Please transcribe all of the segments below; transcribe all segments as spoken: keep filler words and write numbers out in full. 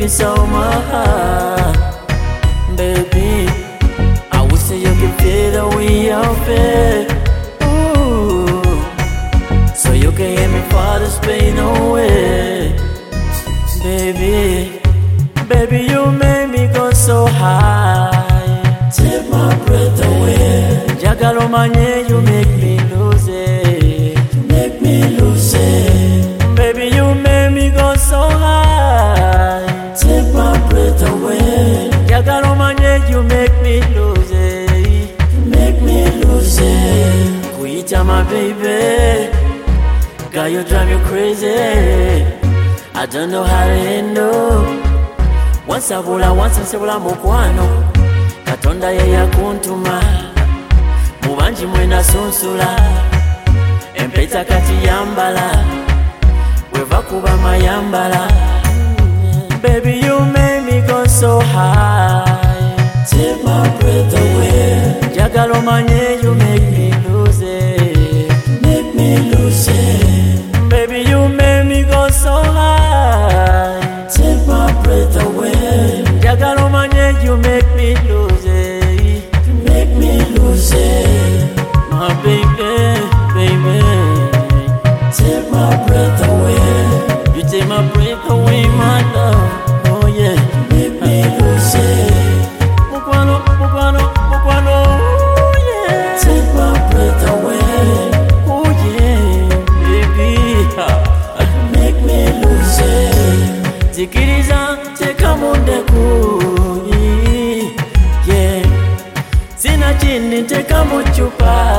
so much. Baby, I wish that you could feel the way I feel. Ooh, so you can hear me for this pain away. Baby, baby, you made me go so high. Take my breath away. Jagalo manye, you make me lose it. You make me lose it. Baby, you made me go so high. Take my breath away. Jagalo manye, you make me lose it. You make me lose it. Kuita my baby, girl, you drive me crazy. I don't know how to handle. Once I bula, once I sebula mukwano. Katonda ye yakuntuma. Mubanji mwena sunsula. Empeta kati yambala. Weva kuba mayambala. Baby, you made me go so high. Take my breath away. Jagalo manye, you make me lose it. Make me lose it. Baby, you made me go so high. Take my breath away. Jagalo manye, you make me lose it. You make me lose it. My baby, baby. Take my breath away. You take my breath away, my love. Oh yeah, you make me lose it. Mukwano, mukwano, mukwano. Oh yeah. Take my breath away. Oh yeah, baby. You make me lose it. Zikiriza, teka mundeku. Yeah. Sina chini, teka muchupa.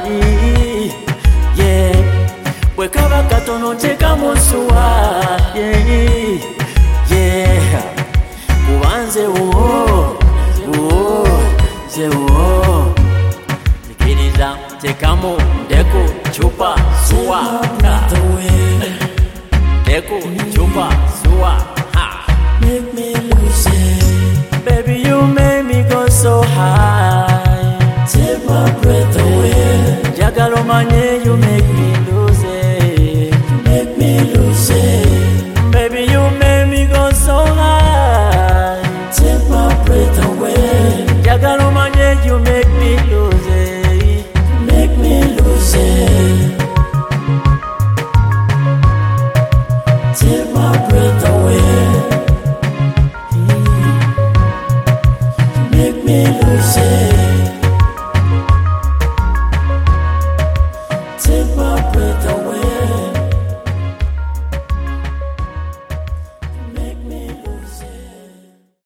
Yeah. Wekaba katono, teka musuwa. Yeah. Yeah. Uwanze uo, uo, ze uo. Zikiriza, teka mundeku, chupa, suwa. Deku, chupa, suwa. Make me lose it. Baby, you made me go so high. Take my breath away. Jagalo manye, you make me lose it. You make me lose it. Baby, you made me go so high. Take my breath away. Jagalo manye, you make me lose it. You make me lose it. Take my breath away.